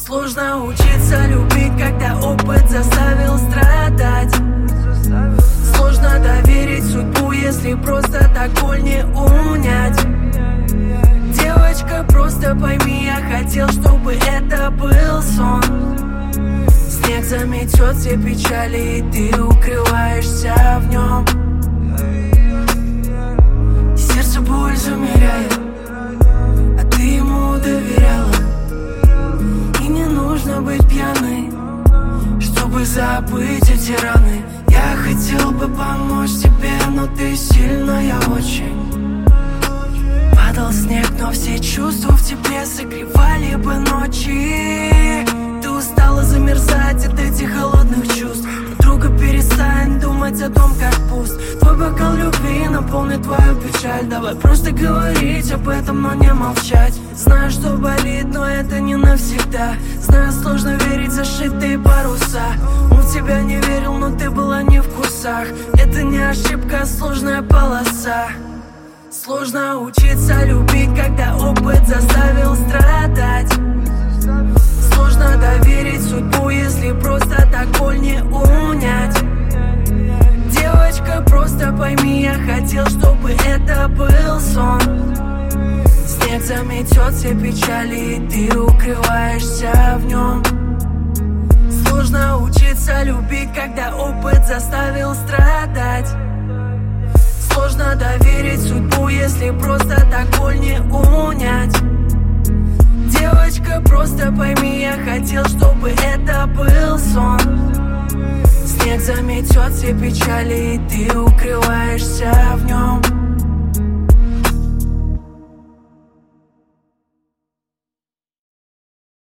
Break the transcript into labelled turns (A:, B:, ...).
A: Сложно учиться любить, когда опыт заставил страдать. Сложно доверить судьбу, если просто так боль не унять. Девочка, просто пойми, я хотел, чтобы это был сон. Снег заметет все печали, и ты укрываешься в нем. Сердце боль замеряет, а ты ему доверяла. И не нужно быть пьяной, чтобы забыть эти раны. Я хотел бы помочь тебе, но ты сильная очень. Падал снег, но все чувства в тепле согревали бы ночи. Ты устала замерзать от этих холодных чувств. Подруга, перестань думать о том, как пуст твой бокал любви наполнит твою печаль. Давай просто говорить об этом, но не молчать. Знаю, что болит, но это не навсегда. Знаю, сложно верить в зашитые паруса. Он в тебя не верил, но ты была не в курсах. Это не ошибка, а сложная полоса. Сложно учиться любить, когда опыт заставил страдать. Сложно доверить судьбу, если просто так боль не унять. Девочка, просто пойми, я хотел, чтобы это был сон. Снег заметет все печали, и ты укрываешься в нем. Сложно учиться любить, когда опыт заставил страдать. Сложно доверить судьбу, если просто так боль не унять. Девочка, просто пойми, я хотел, чтобы это был сон. Снег заметет все печали, и ты укрываешься в нем.